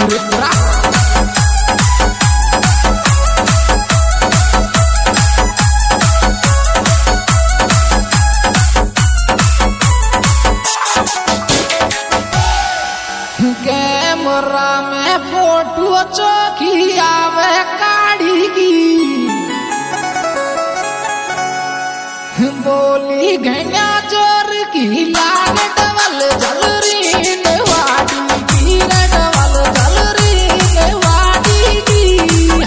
पूरा कैमरा में फोटो चौकी आवे काढ़ी की बोली घना जोर की लाग डबल जलरी वाड़ी की डबल जलरी वाड़ी की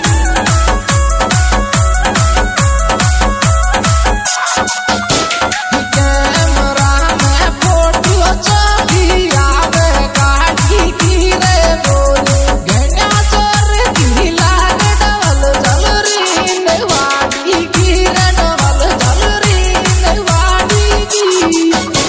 कैमरा में फोटो चौकी आवे काढ़ी की रे बोली घना जोर की लाग डबल जलरी वाड़ी की डबल जलरी वाड़ी की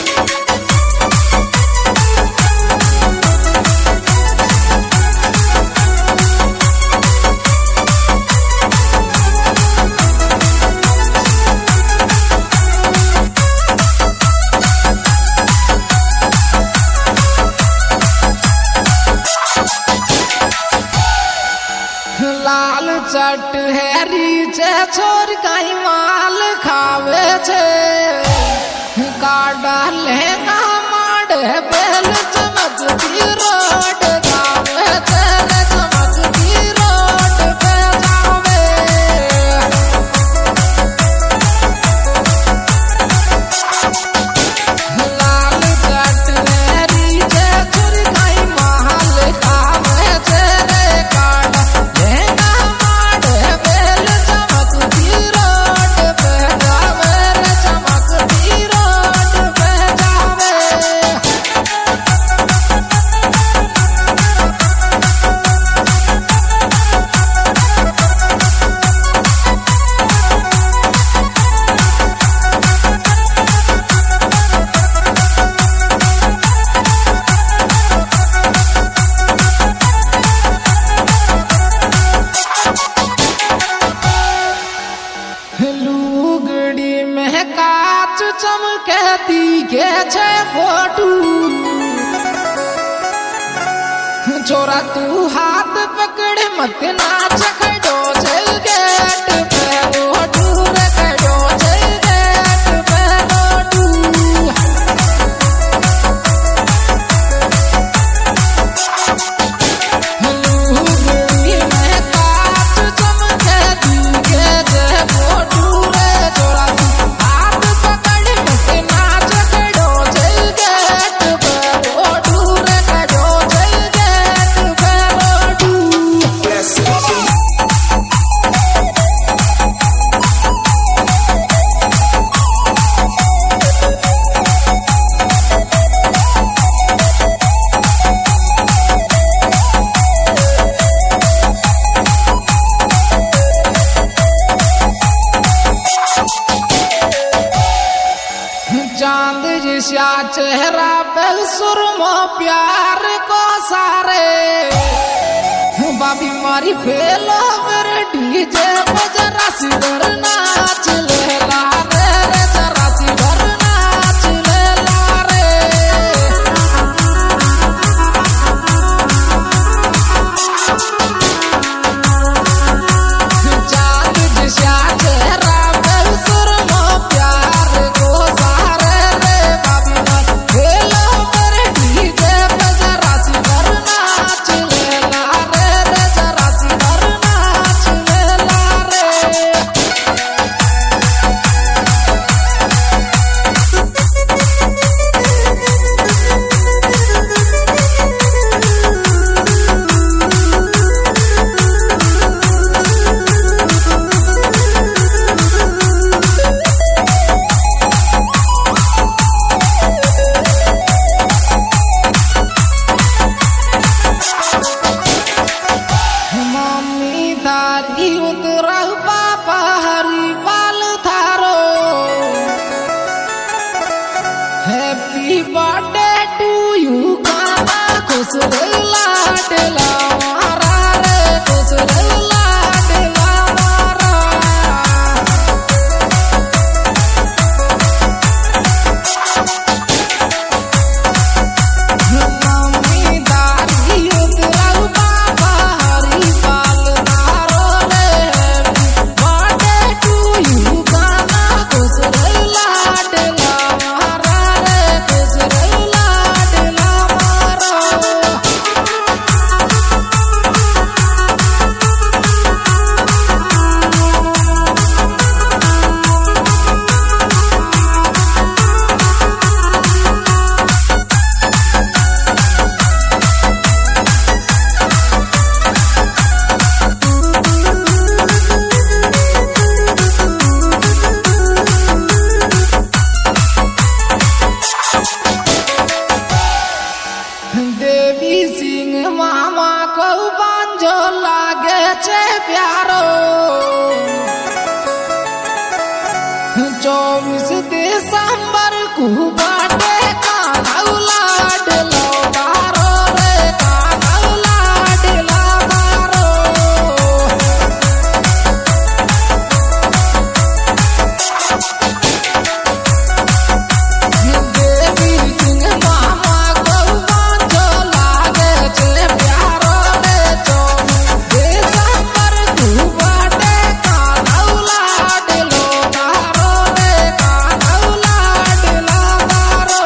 लाल चट हैरी छे छोर काई माल खावे छे काडा लेगा माडे बेल चमकती रोड गावे छे रे चमकती रोड पे जावे लाल चट हैरी छे छोर काई माल खावे छे रे काडा लेगा माडे बेल चमकती रोड पे जावे रे चमकती रोड पे जावे लुगड़ी में काच चमकती के छे फोटू छोरा तू हाथ पकड़े मत नाच खड़ो चल गेट पे फोटू रे खड़ो चल गेट पे फोटू लुगड़ी में काच चमकती के छे फोटू रे छोरा तू हाथ पकड़े मत नाच खड़ो चल गेट पे फोटू रे खड़ो चल गेट पे फोटू चांद जैसा चेहरा पे सुरमा प्यार को सारे बाबी मारी फेलो मेरे डीजे पे जरा सी डर नाच ले ला रे जरा सी डर नाच ले ला रे चांद जैसा चेहरा पे सुरमा प्यार को सारे रे बाबी मारी फेलो मेरे डीजे पे जरा सी डर नाच ले ला रे जरा सी डर नाच ले ला रे मम्मी थारी उतरल पापा हरी बाल थारो हैप्पी बर्थडे टू यू गाना खुश रह लाडला मारा रे खुश रह लाडला मारा मम्मी थारी उतरल रे प्यारो 24 दिसंबर को बाटे कान्हा लाडला बारो रे कान्हा लाडला बारो देवी सिंह मामा गौवान जो लागे छे प्यारो रे 24 दिसंबर को बाटे कान्हा लाडला बारो रे कान्हा लाडला बारो।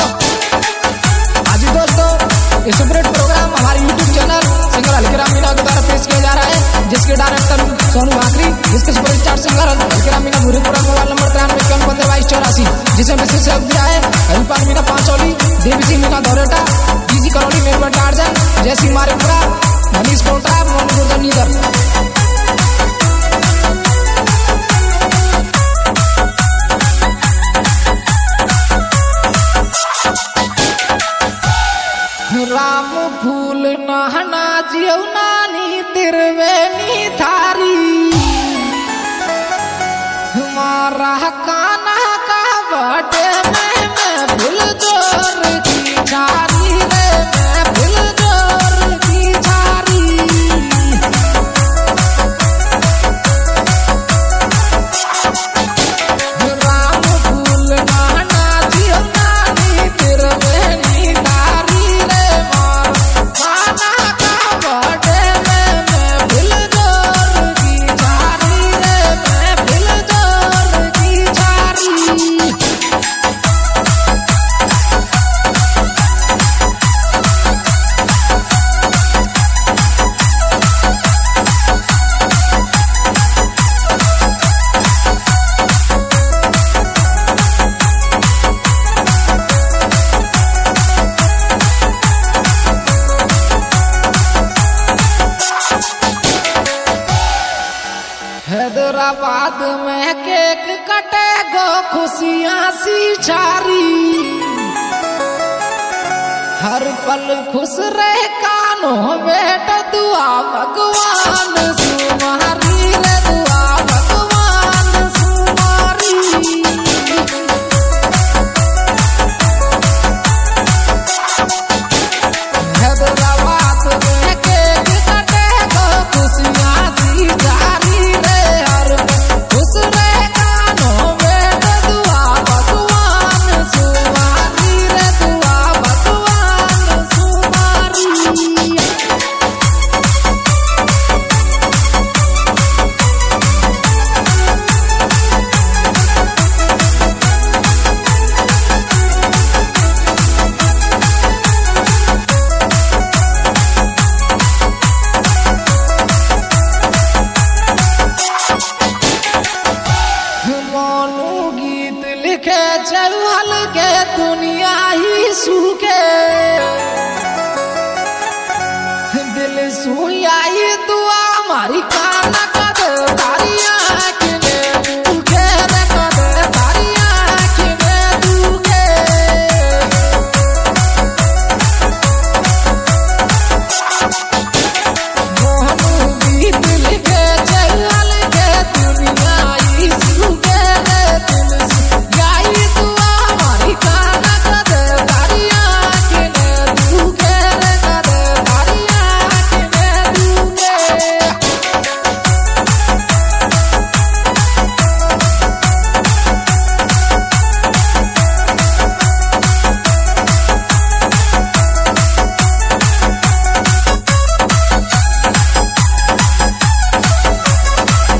आज दोस्तों ये सेपरेट प्रोग्राम हमारे YouTube channel singer Halkeram Meena के द्वारा पेश किया जा रहा है, जिसके डायरेक्टर सोनू भाकरी, जिसके superstar singer Halkeram Meena Bhuripura mobile number 93 जिसमें विशेष दिया है Haripal Meena Pancholi, Devi Singh Meena Dhoreta, DG colony Merwa Tarzan, Jai Singh Marepura, Manish Kota, Mohan Gurjar Nidar. Ram फूल नहना जियौनानी तिरवेनी थारी हमारा कान्हा का बटे में फूल जोर की छारी रे मैं फूल जोर की छारी राम फूल नहना जियौनानी तिरवेनी थारी रे कान्हा का बटे में फूल जोर की छारी रे मैं फूल जोर की छारी। हैदराबाद में केक कटे गो खुशियां सी छारी हर पल खुश रहे कानो बेटा दुआ भगवान सुमारी रे दुआ भगवान सुमारी। हैदराबाद में केक कटे गो खुशियां सी छारी रे हर खुश रहे कानो बेटा दुआ भगवान सुमारी रे दुआ भगवान सुमारी। मोनू गीत लिखे चौहल के दुनिया ही सूखे दिल सुई आई दुआ हमारी